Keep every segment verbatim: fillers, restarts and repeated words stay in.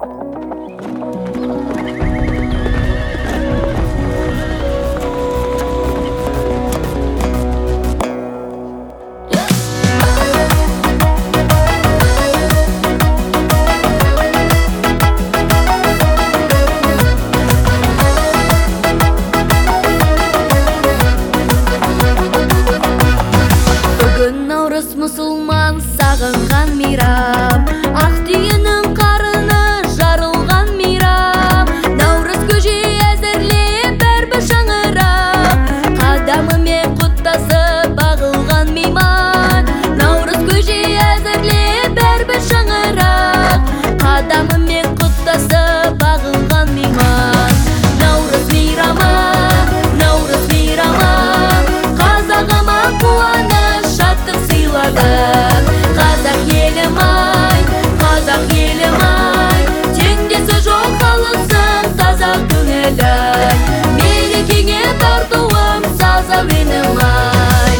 Наурыз мұсылман сағынған мейрам, ақ түйенің қарыны жарылған мейрам. Наурыз көже әзірлеп әрбір шаңырақ, қадамымен құттасып бағылған мейман. Наурыз көже әзірлеп әрбір шаңырақ, қадамымен құттасып бағылған мейман. Наурыз мейрамы, наурыз мейрамы, қазағыма қуаныш шаттық сыйладың. Қазақ елім ай, қазақ елім ай, теңдесі жоқ халықсың таза көңілі. Мерекеңе тартуым саз әуенім ай.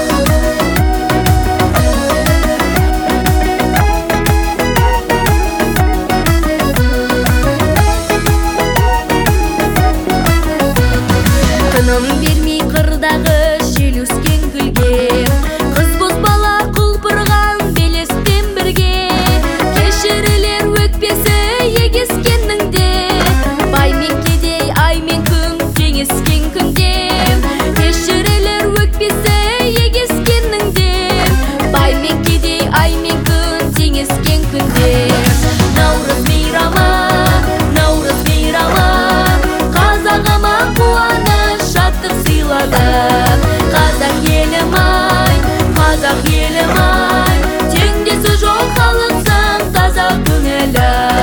Тыным бермей қырдағы жел өскен гүлге, қыз бозбала құлпырған белеспен бірге. Кешірілер өкпесі егескеннің де, бай мен кедей, ай мен күн теңескен күнде. Кешірілер өкпесі егескеннің де, бай мен кедей, ай мен күн теңескен күнде. Наурыз мейрамы, наурыз мейрамы, қазағыма қуаныш шаттық сыйладың. Қазақ елім ай, қазақ елім ай, теңдесі жоқ халықсың таза көңілі.